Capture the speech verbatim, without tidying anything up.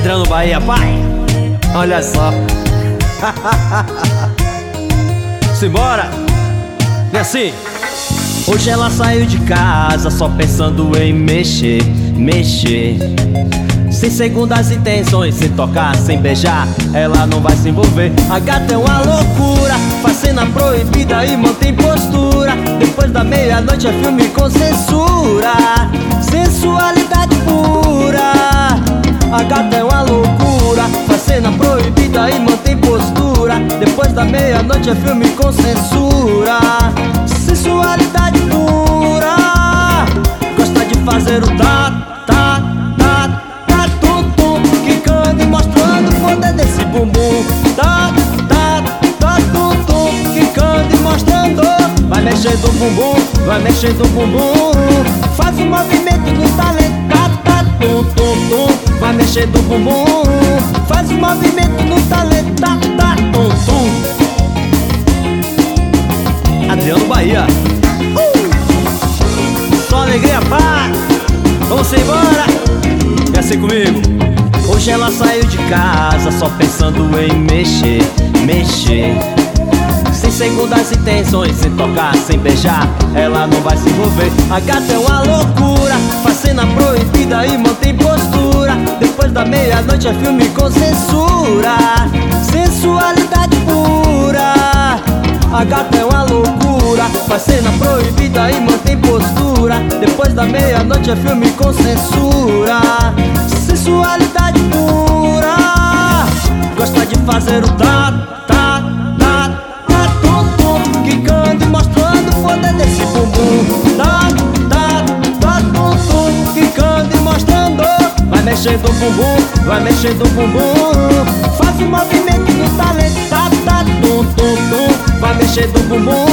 Adriano Bahia, pai. Olha só. Simbora. E assim. Hoje ela saiu de casa só pensando em mexer, mexer. Sem segundas intenções, sem tocar, sem beijar, ela não vai se envolver. A gata é uma loucura, faz cena proibida e mantém postura. Depois da meia-noite é filme com censura, sensualidade pura. A gata é uma loucura, faz cena proibida e mantém postura. Depois da meia-noite é filme com censura, sensualidade pura. Gosta de fazer o tá, tá, tá, tá, tum, tum, quicando e mostrando o poder desse bumbum. Tá, tá, tá, tum, tum, quicando e mostrando. Vai mexendo o bumbum, vai mexendo o bumbum. Faz um movimento no talento, tá, tá, tum, tum, tum. Vai mexendo o bumbum, faz um movimento no talento, tá, tá, tum, tum. Adriano Bahia. uh! Só alegria, pá. Vamos embora. Vem assim comigo. Hoje ela saiu de casa só pensando em mexer, mexer. Sem segundas intenções, sem tocar, sem beijar, ela não vai se envolver. A gata é uma loucura, faz cena proibida e mantém postura. Depois da meia-noite é filme com censura, sensualidade pura. A gata é uma loucura, faz cena proibida e mantém postura. Depois da meia-noite é filme com censura, sensualidade pura. Gosta de fazer o tá, tá, tá, tá, tum, tum, quicando e mostrando o poder desse bumbum. Tá, tá, tá, tum, tum, quicando e mostrando. Vai mexendo o bumbum, vai mexendo o bumbum. Faz um movimento no talento, tá, tá, tum, tum, tum. Vai mexendo o bumbum,